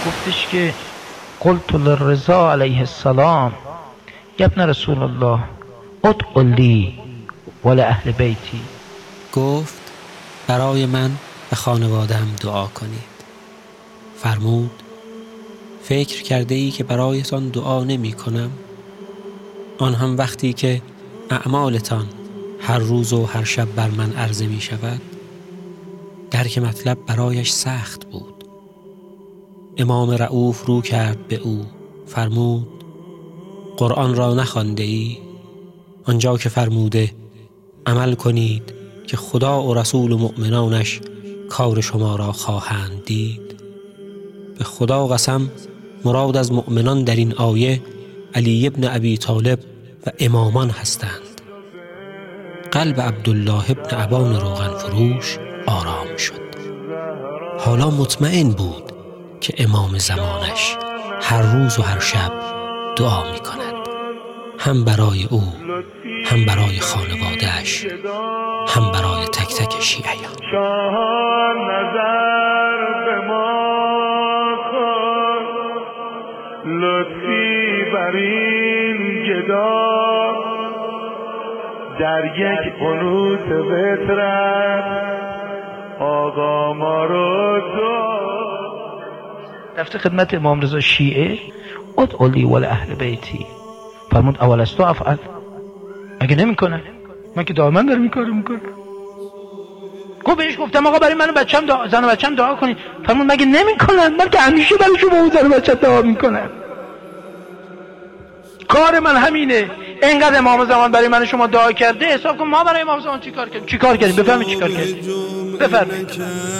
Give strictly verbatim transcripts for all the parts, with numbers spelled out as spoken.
گفتش که قلت للرضا علیه السلام ابن رسول الله ادعو لی ولأهل بیتی، گفت برای من و خانواده‌ام دعا کنید. فرمود فکر کرده ای که برایتان دعا نمی کنم؟ آن هم وقتی که اعمالتان هر روز و هر شب بر من عرضه می شود. درک مطلب برایش سخت بود. امام رؤوف رو کرد به او، فرمود قرآن را نخوانده ای؟ آنجا که فرموده عمل کنید که خدا و رسول و مؤمنانش کار شما را خواهند دید. به خدا قسم مراد از مؤمنان در این آیه علی ابن ابی طالب و امامان هستند. قلب عبدالله ابن ابان روغن فروش آرام شد. حالا مطمئن بود که امام زمانش هر روز و هر شب دعا می کند، هم برای او، هم برای خانوادهش، هم برای تک تک شیعیان. شاهان نظر به ما کن، لطفی بر این گدا در یک قنوت بترد آقا ما رو دعا. رفته خدمت امام رضا شیعه ادعو لی ولأهل بیتی، فرمود اولستو افعل، اگه نمی کنه من که دائما دارم این کارو میکنم. گفت بهش گفتم آقا برای من و بچم دعا، زن و بچم دعا کنید. فرمود مگه نمی کنن؟ من که همیشه برای شما و زن و بچم دعا میکنم. کار من همینه. اینقدر امام زمان برای من و شما دعا کرده، حساب کن ما برای امام زمان چی کار کردیم. چی کار کردیم؟ بفهمید چی کار کردیم. بفرمایید.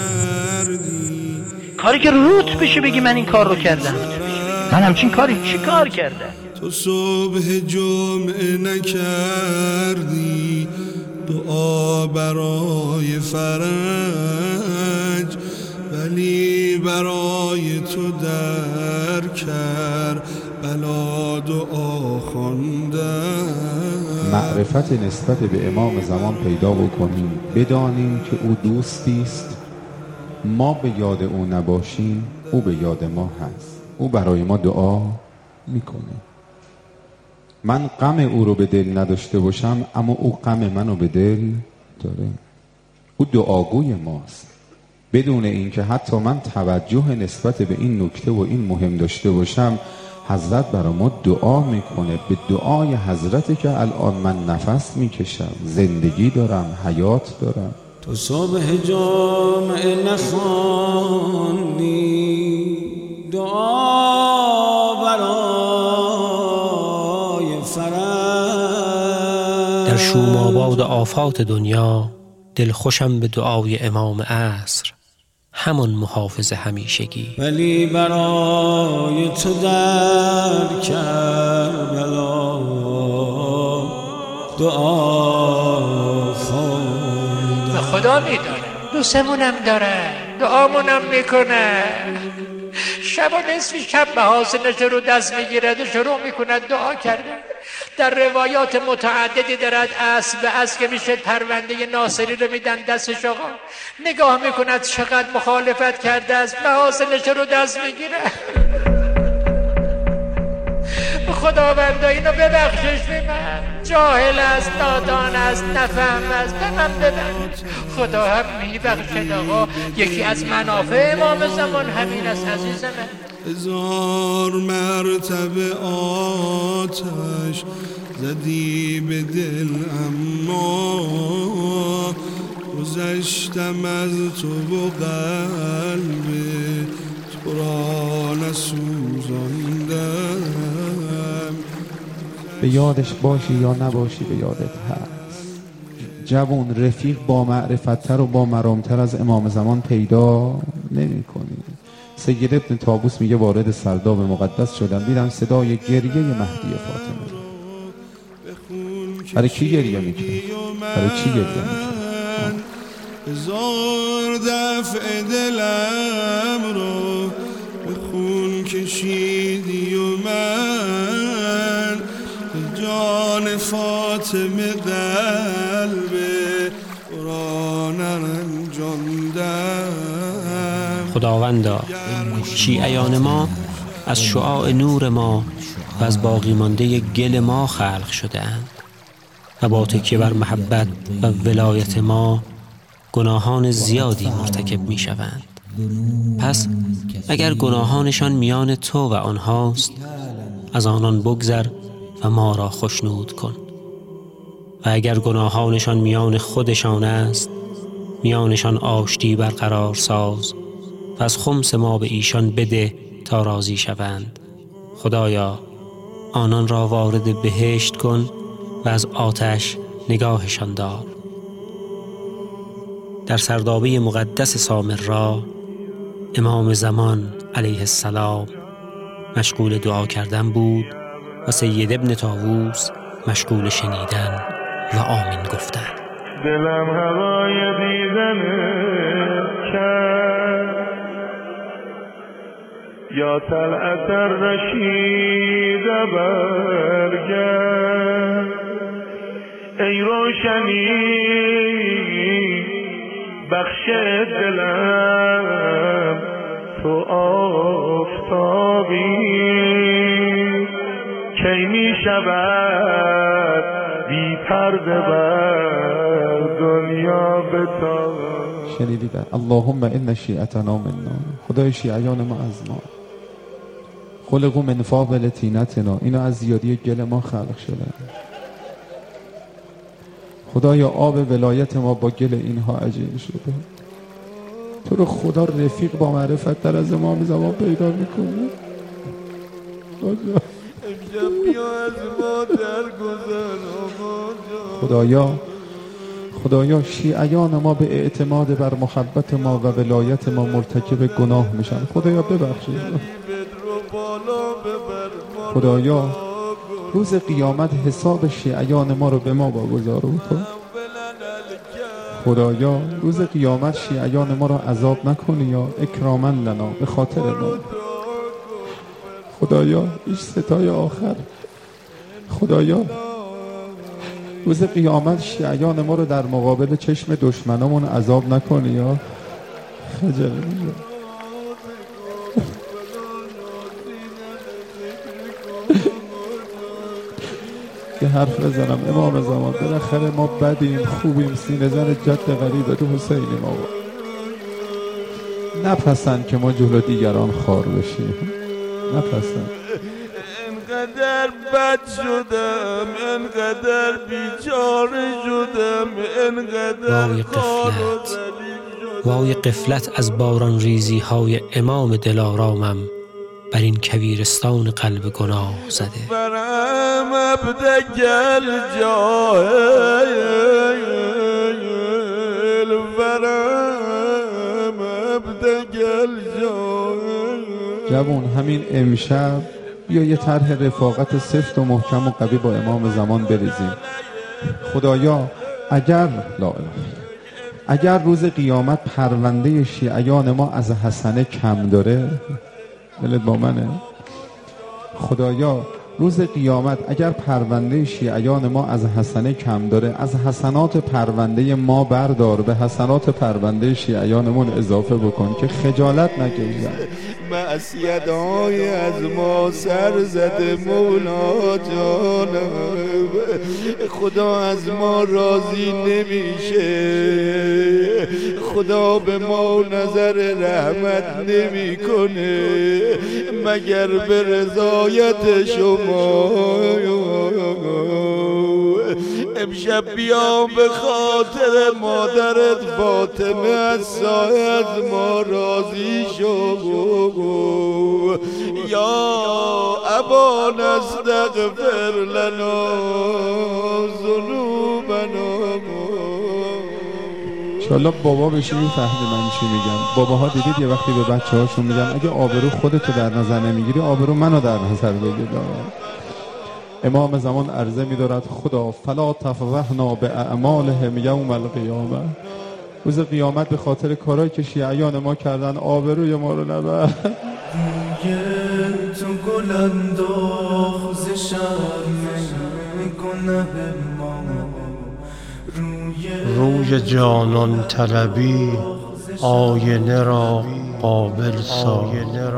کاری که روت بشه بگی من این کار رو کردم. من همچین کاری چی کار کردم؟ تو صبح جمعه نکردی دعا برای فرج، ولی برای تو در کرد بلا دعا خواندم. معرفت نسبت به امام زمان پیدا بکنیم، بدانیم که او دوستی است. ما به یاد او نباشیم او به یاد ما هست. او برای ما دعا میکنه. من غم او رو به دل نداشته باشم اما او غم منو به دل داره. او دعاگوی ماست، بدون اینکه حتی من توجه نسبت به این نکته و این مهم داشته باشم. حضرت برای ما دعا میکنه. به دعای حضرتی که الان من نفس میکشم، زندگی دارم، حیات دارم. تو صبح جمعه نخوانی دعا برای فرج. در شوم‌آباد آفات دنیا دلخوشم به دعای امام عصر، همون محافظ همیشگی. ولی برای تو در کربلا دعا خواندم. به خدا میدونه، دوستمونم داره، دعامونم میکنه. شب و نصف شب محاسنش رو دست میگیرد و شروع میکند دعا کردن. در روایات متعددی دارد اسب به اسب که میشه پرونده ناصری رو میدن دستش. آقا نگاه میکند چقدر مخالفت کرده است، محاسنش رو دست میگیره. خداوندا اینو ببخشش به من، جاهل است، نادان است، نفهم است، به من ببخش. خدا هم میبخشد آقا. یکی از منافع امام زمان همین است عزیز من. هزار مرتبه آتش زدی به دل اما گذشتم از تو و قلب تو را نسوزاندم. به یادش باشی یا نباشی به یادت هست. جوان رفیق با معرفت‌تر و با مرامتر از امام زمان پیدا نمی کنی. سید ابن طاووس میگه وارد سرداب مقدس شدم، دیدم صدای گریه مهدی فاطمه. برای کی گریه میکنه؟ برای چی گریه میکنه؟ هزار دفع دلم رو به خون کشیدی و من به جان فاطمه قلب را نرنجاندم. خداوندا شیعیان ما از شعاع نور ما و از باقی مانده گل ما خلق شده اند و با تکیه بر محبت و ولایت ما گناهان زیادی مرتکب می شوند. پس اگر گناهانشان میان تو و آنهاست، از آنان بگذر و ما را خوشنود کن، و اگر گناهانشان میان خودشان است، میانشان آشتی برقرار ساز و از خمس ما به ایشان بده تا راضی شوند. خدایا آنان را وارد بهشت کن و از آتش نگاهشان دار. در سردابه مقدس سامرا امام زمان علیه السلام مشغول دعا کردن بود و سید ابن طاووس مشغول شنیدن و آمین گفتن. دلم هوای دیدن کرد، یا طلعت رشید برگرد، ای روشنی بخش دلم تو آفتابی، کی می شود بی پرده بر دنیا بتاب. شنیدید؟ اللهم ان شیعتنا منا، خدای شیعیان ما از ما، خلقوا من فاضل طینتنا، اینا از زیادی گل ما خلق شده. خدایا آب ولایت ما با گل اینها عجین شده. تو رو خدا رفیق با معرفت در از امام زمان پیدا میکنه. خدایا خدایا شیعیان ما به اعتماد بر محبت ما و ولایت ما مرتکب گناه میشن. خدایا ببخشید. خدایا روز قیامت حساب شیعیان ما رو به ما واگذار کن. خدایا روز قیامت شیعیان ما رو عذاب نکنی یا اکراما لنا، به خاطر ما. خدایا ایش ستای آخر. خدایا روز قیامت شیعیان ما رو در مقابل چشم دشمنامون عذاب نکنی یا خجل میشه. یه حرف بزنم امام زمان، بالاخره ما بدیم خوبیم، سینه زن جد غریبت حسینی ما نپسند که ما جلو دیگران خار بشیم. نپسند. انقدر بد شدم، انقدر بیچاره شدم، انقدر وای قفلت، وای قفلت از باران ریزی های امام دلارامم بر این کویرستان قلب گناه زده. برم ابدگل جاهل، برم ابدگل جاهل. جوان همین امشب بیا یه طرح رفاقت سفت و محکم و قوی با امام زمان بریزیم. خدایا اگر لا اله اگر روز قیامت پرونده شیعیان ما از حسنه کم داره، دلت با منه؟ خدایا روز قیامت اگر پرونده شیعیان ما از حسنه کم داره، از حسنات پرونده ما بردار، به حسنات پرونده شیعیانمون اضافه بکن که خجالت نکشن. معصیت های از ما سر زده مولا جانم، خدا از ما راضی نمیشه، خدا به ما نظر رحمت نمیکنه مگر به رضایت شما. امشب بیا به خاطر مادرت فاطمه از سایه ما راضی شو، یا ابا نستغفر لنا ذنوبنا. انشالله بابا بشی میفهمی من چی میگم. باباها دیدید یه وقتی به بچه هاشون میگن اگه آبرو خودتو در نظر نمیگیری آبرو منو در نظر بگیر. امام زمان عرضه می‌دارد خدا فلا تفضحنا باعمالهم یوم القیامه، روز قیامت به خاطر کارهایی که شیعیان ما کردن آبروی ما رو نبر. تو گل انداز شرم گناه ما، روی جانان طلبی آینه را قابل ساز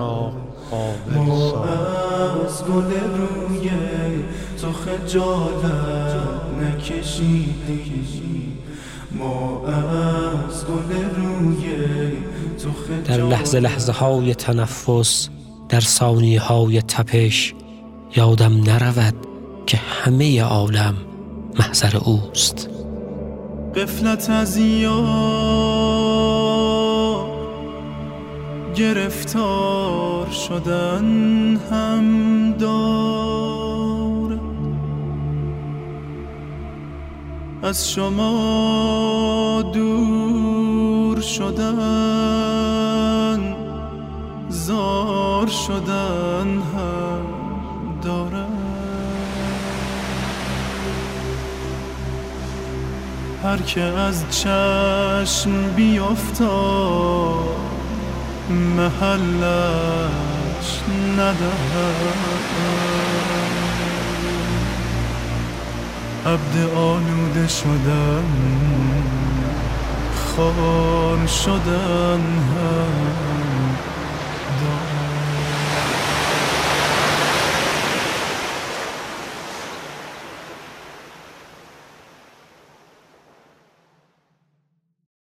ما از گل روی تو خجالت نکشیدیم، ما از گل روی تو خجالت. در لحظه لحظه های تنفس، در ثانیه های تپش، یادم نرود که همه عالم محضر اوست. غفلت از یار گرفتار شدن هم دار، از شما دور شدن زار شدن هم دارد. هر که از چشم بیفتاد محلش ندهد، عبد آلوده شدن خار شدن هم